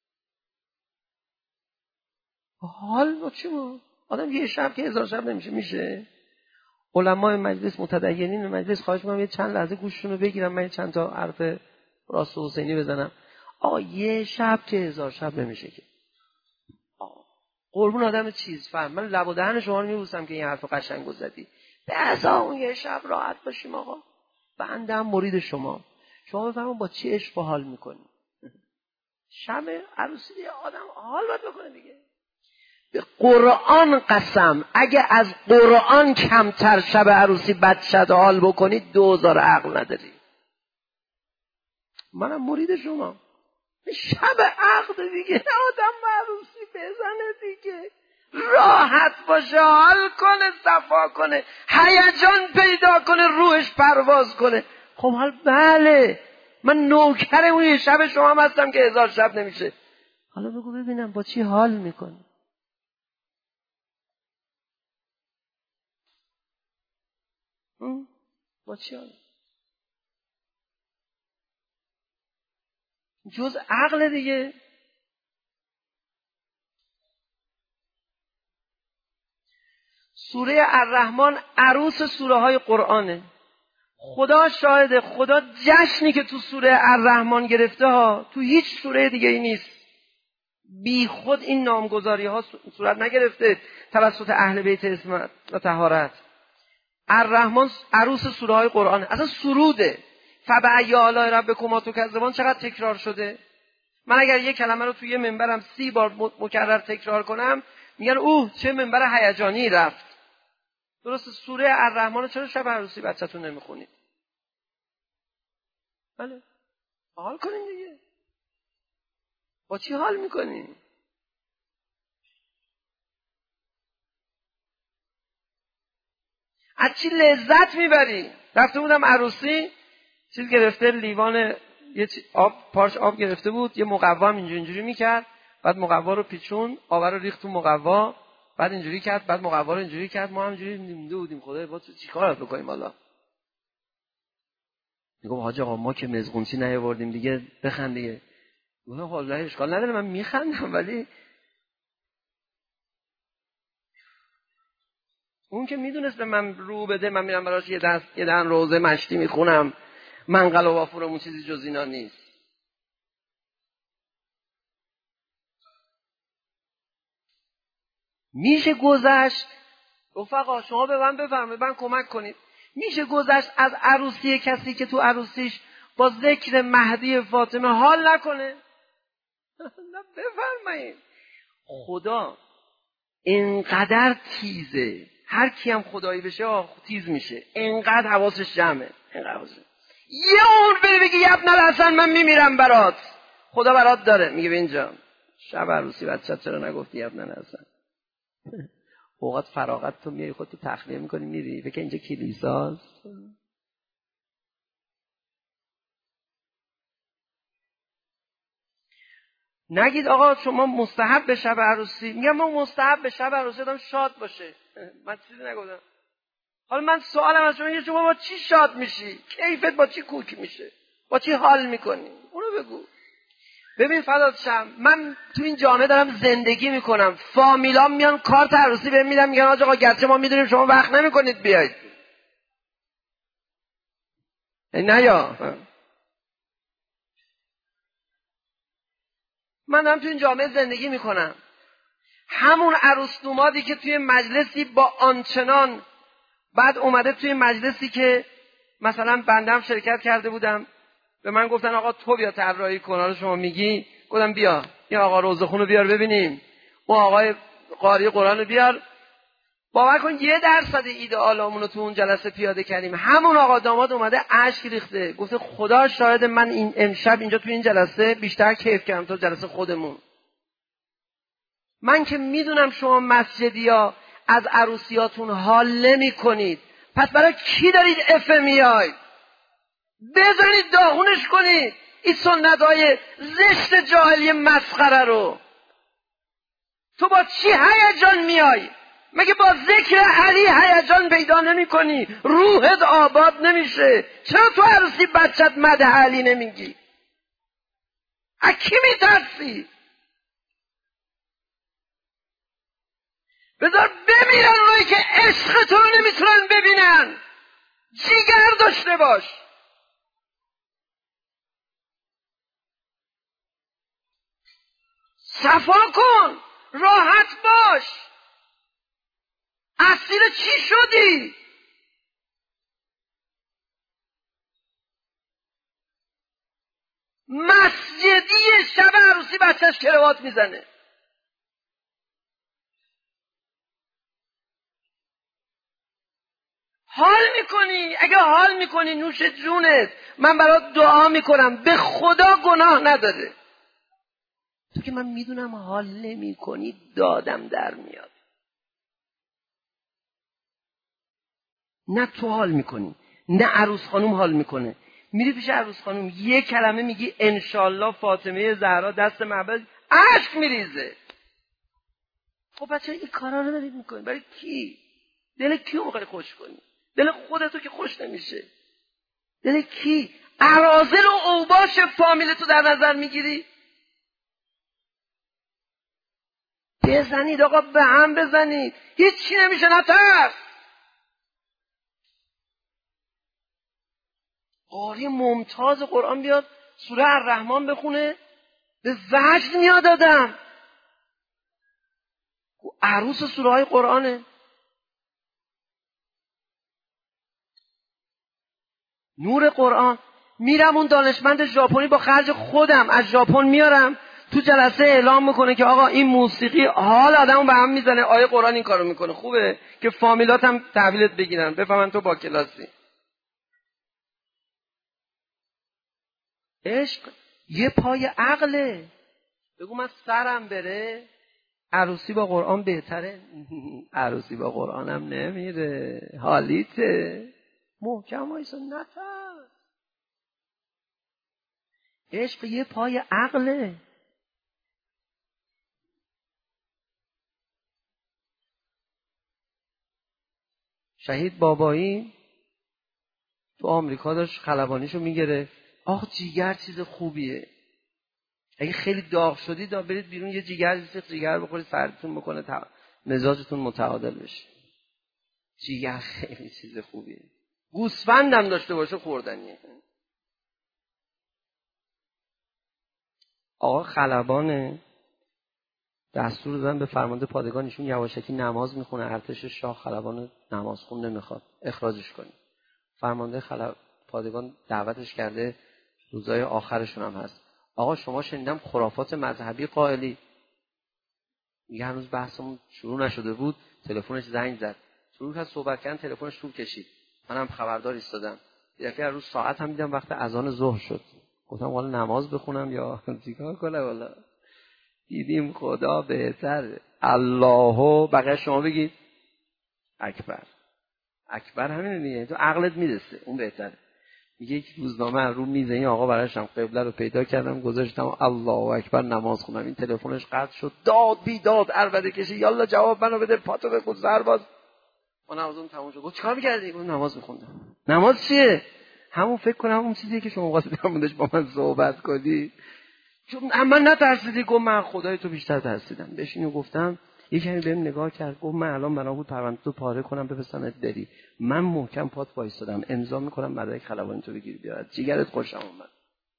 حال با چی با؟ آدم یه شب که هزار شب نمیشه. میشه علمای مجلس، متدینین مجلس، خواهش می‌کنم یه چند لحظه گوششون رو بگیرم، من چند تا حرف راست و حسینی بزنم. آقا یه شب که هزار شب نمیشه که. قربون آدم چیز فهم، من لب و دهن شما رو میبوسم که این حرف قشنگ زدی. بذار اون یه شب راحت باشیم آقا. بنده هم مرید شما. شما بفرمایید با چی عشق و حال میکنی؟ شب عروسی دیگه آدم حال باید بکنه دیگه. به قرآن قسم اگه از قرآن کمتر شب عروسی بد شد حال بکنید دوزار عقل نداری. منم مرید شما. شب عقد دیگه آدم عروسی بزنه دیگه، راحت باشه، حال کنه، صفا کنه، هیجان پیدا کنه، روحش پرواز کنه. خب حال بله من نوکر اون یه شب شما هم هستم که هزار شب نمیشه. حالا بگو ببینم با چی حال میکنی؟ با چی حال؟ جز عقل دیگه. سوره الرحمن عروس سوره های قرآنه. خدا شاهده، خدا جشنی که تو سوره الرحمن گرفته ها تو هیچ سوره دیگه ای نیست. بی خود این نامگذاری ها صورت نگرفته توسط اهل بیت عصمت و طهارت. الرحمن عروس سوره های قرآنه، اصلا سروده. فبأی آلاء ربکما تکذبان چقدر تکرار شده. من اگر یک کلمه رو توی منبرم سی بار مکرر تکرار کنم میگن اوه چه منبر هیجانی رفت. درسته سوره الرحمن چرا شب عروسی بچه‌تون نمیخونید؟ بله حال کنین دیگه. با چی حال میکنین؟ از چی لذت میبری؟ رفته بودم عروسی، چیز گرفته، لیوان یه آب، پارچ آب گرفته بود، یه مقوا اینجوری اینجوری میکرد، بعد مقوا رو پیچون، آب رو ریخت تو مقوا، بعد اینجوری کرد، بعد مقوا رو اینجوری کرد. ما همینجوری مونده بودیم خدای با تو چیکار بکنیم حالا؟ میگم حاج آقا ما که مزغونچی نیاوردیم دیگه، بخند دیگه. گفتم والله اشکال نداره من میخندم، ولی اون که میدونست به من رو بده، من میرم براش یه دست یه دهن روزه مشتی میخونم، منقل و وافورمون چیزی جز اینا نیست. میشه گذشت رفقا، شما به من بفرمایید، من کمک کنید. میشه گذشت از عروسی کسی که تو عروسیش با ذکر مهدی فاطمه حال نکنه؟ نه بفرمایید. خدا اینقدر تیزه، هر کی هم خدایی بشه تیز میشه، اینقدر حواسش جمعه، اینقدر حواسش. یه عمر بری بگی ابن الحسن من میمیرم برات، خدا برات داره. میگه به اینجا شب عروسی بچه‌ت چرا نگفتی ابن الحسن؟ اوقات فراغت تو میای خودتو تخلیه میکنی میری، فکر اینجا کلیساست. نگید آقا شما مستحب به شب عروسی. میگم من مستحب به شب عروسی آدم شاد باشه، من چیزی نگفتم. حالا من سوالم از شما، شما با چی شاد میشی؟ کیفت با چی کوک میشه؟ با چی حال میکنی؟ اونو بگو. ببین فدات شم، من تو این جامعه دارم زندگی میکنم، فامیلام میان کارت عروسی بهم میدن، میگن آقا گرچه ما میدونیم شما وقت نمیکنید بیاید. نه یا من دارم تو این جامعه زندگی میکنم، همون عروس دومادی که توی مجلسی با آنچنان، بعد اومده توی مجلسی که مثلا بندم شرکت کرده بودم، به من گفتن آقا تو بیا طراحی کن، حالا شما میگی، گفتم بیا این آقا روزخون رو بیار ببینیم، اون آقای قاری قرآن رو بیار. باور کن یه درصد ایدئالمون رو تو اون جلسه پیاده کردیم، همون آقا داماد اومده اشک ریخته، گفته خدا شاهد من این امشب اینجا تو این جلسه بیشتر کیف کردم تا جلسه خودمون. من که میدونم شما مسجدیا از عروسیاتون حال نمی کنید، پس برای کی دارید افه میاید؟ بزنید داغونش کنید این سنت‌های زشت جاهلی مسخره رو. تو با چی هیجان میای؟ مگه با ذکر علی هیجان پیدا نمی کنی؟ روحت آباد نمیشه؟ چرا تو عروسی بچت مدح علی نمیگی؟ از کی میترسی؟ بذار بمیرن اونایی که عشق تو رو نمیتونن ببینن. جیگر داشته باش. صفا کن، راحت باش. اسیر چی شدی؟ مسجدی شب عروسی بچهش کروات میزنه. حال میکنی؟ اگه حال میکنی نوش جونت، من برات دعا میکنم، به خدا گناه نداره. تو که من میدونم حال نمیکنی، دادم در میاد. نه تو حال میکنی، نه عروس خانوم حال میکنه. میری پیش عروس خانوم یه کلمه میگی انشالله فاطمه زهرا دست معبد، اشک میریزه. خب بچه این کارا رو دارید میکنی برای کی؟ دل کیو میخوای خوش کنی؟ دل خودتو که خوش نمیشه. دل کی؟ اراذل و اوباش فامیلتو در نظر میگیری؟ بزنید آقا، به هم بزنید، هیچی نمیشه، نترس. قاری ممتاز قرآن بیاد سوره الرحمن بخونه، به وجد میاد آدم. عروس سوره های قرآنه. نور قرآن. میرم اون دانشمند ژاپنی با خرج خودم از ژاپن میارم تو جلسه اعلام میکنه که آقا این موسیقی حال آدمو به هم میزنه، آیه قرآن این کارو میکنه. خوبه که فامیلات هم تحویلت بگیرن، بفهمن تو با کلاسی. عشق یه پای عقله. بگو من سرم بره عروسی با قرآن بهتره. عروسی با قرآنم نمیره، حالیته. محکم وایسا، نترس. عشق یه پای عقله. شهید بابایی تو آمریکا داشت خلبانیشو میگرفت. آخ جیگر چیز خوبیه، اگه خیلی داغ شدید برید بیرون یه جیگر سیخ جیگر بخورید، سردتون بکنه تا مزاجتون متعادل بشه. جیگر خیلی چیز خوبیه. گوسفندم داشته باشه خوردنیه. آقا خلبانه، دستور دادن به فرمانده پادگان ایشون یواشکی نماز میخونه، ارتش شاه خلبان نماز خون نمیخواد، اخراجش کنید. فرمانده خلب پادگان دعوتش کرده، روزای آخرشون هم هست. آقا شما شنیدم خرافات مذهبی قائلی. میگه هنوز بحثمون شروع نشده بود، تلفنش زنگ زد، شروع کرد صحبت کردن، تلفنش طول کشید. منم خبردار ایستادم. یه دفعه روز ساعت هم دیدم وقت اذان ظهر شد. گفتم حالا نماز بخونم یا چیکار کنم؟ والا دیدیم خدا بهتره. الله بقیه شما بگید اکبر. اکبر همین میگه، تو عقلت میرسه اون بهتره. میگه یک روزنامه رو میز این آقا براشم قبله رو پیدا کردم گذاشتم الله اکبر نماز خونم. این تلفنش قطع شد، داد بیداد عربده کشی، یالا جواب منو بده، پاتو بگو سرباز. ما نمازم تموم شد. گفت چیکار می‌کردی؟ گفت نماز می‌خوندم. نماز چیه؟ همون فکر کنم اون چیزیه که شما واسه هموندش با من صحبت کنی. چون من نترسیدی؟ گفت من خدای تو بیشتر ترسیدم. بهش اینو گفتم، یه کمی بهم نگاه کرد، گفت من الان بنا بود پرونده تو پاره کنم بفرستمت بری. من محکم پات وایسادم، امضا میکنم مدرک خلبانی تو بگیر بیار. جیگرت خوشم اومد.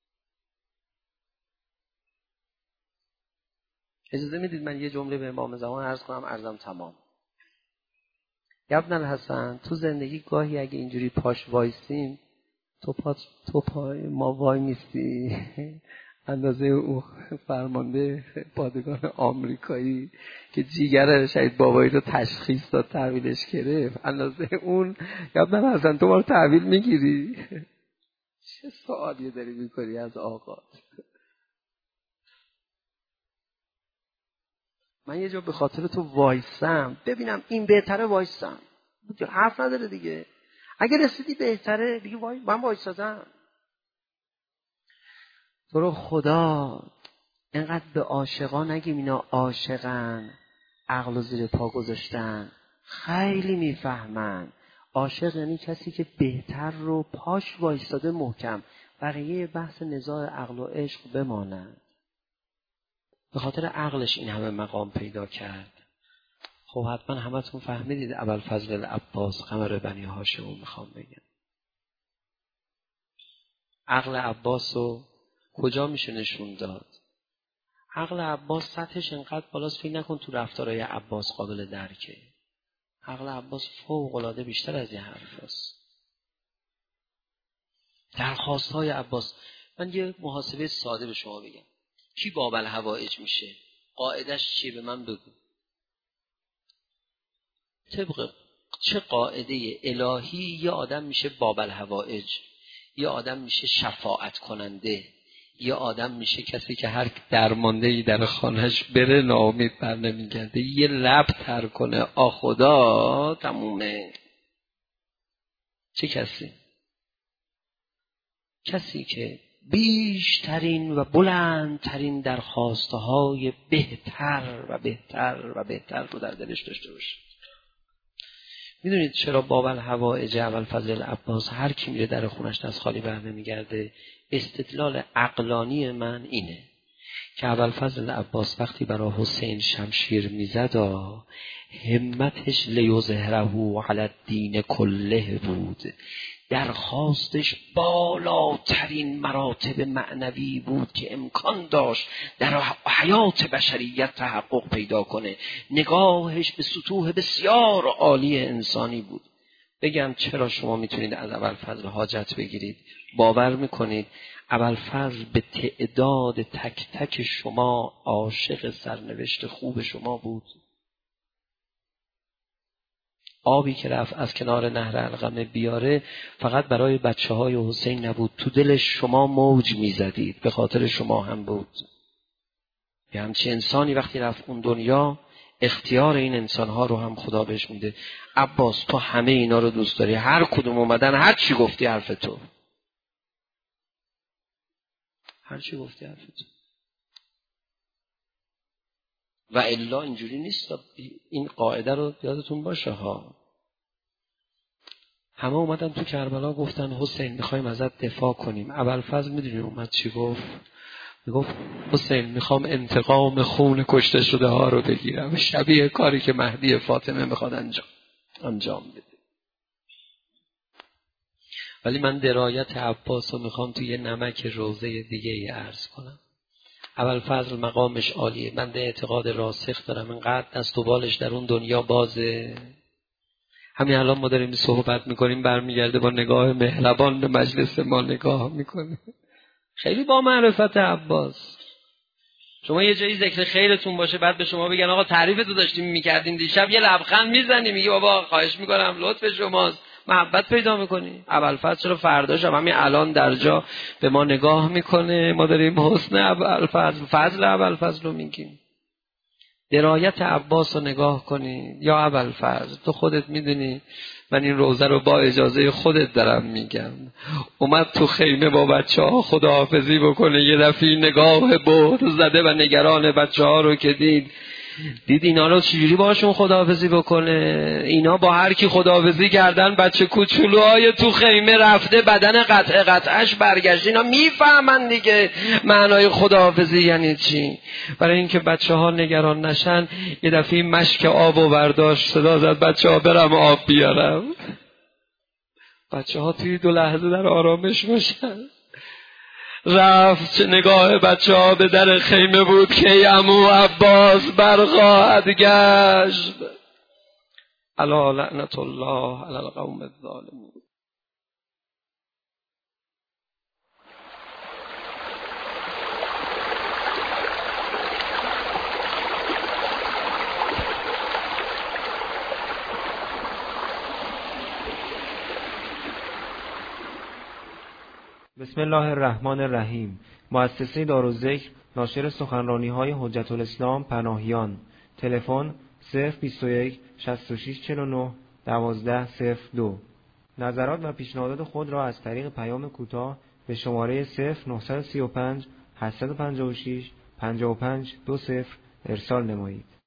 اجازه میدید من یه جمله به امام زمان عرض کنم، عرضم تمام. ابن الحسن، تو زندگی گاهی اگه اینجوری پاش وایسیم، تو پا تو پای ما وای میستی اندازه او فرمانده پادگان آمریکایی که جیگر شهید بابایی رو تشخیص داد تحویلش گرفت، اندازه اون ابن الحسن تو ما رو تحویل میگیری؟ چه سوالی داری میکنی از آقا؟ من یه جا به خاطر تو وایسم ببینم این بهتره، وایسم، حرف نداره دیگه. اگه رسیدی بهتره دیگه وای من وایسادم. تو رو خدا اینقدر به عاشقا نگیم اینا عاشقن، عقل و زیر پا گذاشتن. خیلی میفهمن. عاشق یعنی کسی که بهتر رو پاش وایساده محکم، بقیه بحث نزاع عقل و عشق بمانند. به خاطر عقلش این همه مقام پیدا کرد. خب حتما همتون فهمیدید ابوالفضل العباس قمر بنی هاشم رو میخوام بگم. عقل عباس رو کجا میشه نشون داد؟ عقل عباس سطحش انقدر بالاست فکر نکن تو رفتارهای عباس قابل درکه. عقل عباس فوق العاده بیشتر از این حرف هست. درخواستهای عباس. من یه محاسبه ساده به شما بگم. کی باب الحوائج میشه؟ قاعدش چیه به من بگو. طبق چه قاعده الهی یه آدم میشه باب الحوائج، یه آدم میشه شفاعت کننده، یه آدم میشه کسی که هر درماندهی در خانهش بره ناامید بر نمیگرده، یه لب تر کنه آ خدا تمومه. چه کسی؟ کسی که بیشترین و بلندترین درخواستهای بهتر و بهتر و بهتر رو در دلش داشته باشه. میدونید چرا باب الحوائج ابوالفضل العباس هر کی میره در خونش دست خالی بر نمیگرده؟ استدلال عقلانی من اینه که ابوالفضل العباس وقتی برای حسین شمشیر میزد همتش لیظهره علی الدین کله بود. درخواستش بالاترین مراتب معنوی بود که امکان داشت در حیات بشریت تحقق پیدا کنه. نگاهش به سطوح بسیار عالی انسانی بود. بگم چرا شما میتونید از ابوالفضل حاجت بگیرید؟ باور میکنید ابوالفضل به تعداد تک تک شما عاشق سرنوشت خوب شما بود؟ آبی که رفت از کنار نهر علقمه بیاره فقط برای بچه های حسین نبود، تو دلش شما موج میزدید، به خاطر شما هم بود. یه همچه انسانی وقتی رفت اون دنیا اختیار این انسانها رو هم خدا بهش میده. عباس تو همه اینا رو دوست داری، هر کدوم اومدن هر چی گفتی حرف تو، هر چی گفتی حرف تو. و الا اینجوری نیست. این قاعده رو یادتون باشه ها. همه اومدن تو کربلا گفتن حسین میخوایم ازت دفاع کنیم. ابوالفضل میدونی اومد چی گفت؟ میگفت حسین میخوام انتقام خون کشته شده ها رو بگیرم، شبیه کاری که مهدی فاطمه میخواد انجام انجام بده. ولی من درایت عباس رو میخوام توی نمک روزه دیگه ای عرض کنم. ابوالفضل مقامش عالیه. من به اعتقاد راسخ دارم اینقدر دست و بالش در اون دنیا بازه. همین الان ما داریم صحبت میکنیم برمیگرده با نگاه مهربان به مجلس ما نگاه میکنه. خیلی با معرفت عباس. شما یه جایی ذکر خیرتون باشه بعد به شما بگن آقا تعریفتو داشتیم میکردیم دیشب، یه لبخند میزنی میگی بابا خواهش میکنم لطف شماست، محبت پیدا میکنی. ابوالفضل چرا فرداش هم همین الان در جا به ما نگاه میکنه، ما داریم حسن ابوالفضل فضل ابوالفضل رو میگیم. درایت عباس رو نگاه کنی. یا ابوالفضل تو خودت میدونی من این روزه رو با اجازه خودت دارم میگم، اومد تو خیمه با بچه ها خداحافظی بکنه، یه دفعه نگاه بهت زده و نگران بچه ها رو که دید دید اینا رو چجوری باشون خداحافظی بکنه؟ اینا با هر کی خداحافظی کردن بچه کوچولوهای تو خیمه رفته بدن قطع قطعش برگشت. اینا میفهمن دیگه معنای خداحافظی یعنی چی. برای اینکه بچه ها نگران نشن یه دفعه مشک آب و برداشت، صدا زد بچه ها برم آب بیارم. بچه ها توی دو لحظه در آرامش باشن. رفت، چه نگاه بچه ها به در خیمه بود که عمو عباس برخواهد گشت. الا لعنت الله علی القوم الظالمین. بسم الله الرحمن الرحیم. مؤسسه دارالذکر ناشر سخنرانی‌های حجت الاسلام پناهیان. تلفن صفر بیست و یک شصت و شش چهل و نه دوازده صفر دو. نظرات و پیشنهادات خود را از طریق پیام کوتاه به شماره صفر نه سه پنج هشت پنج شش پنج پنج دو صفر ارسال نمایید.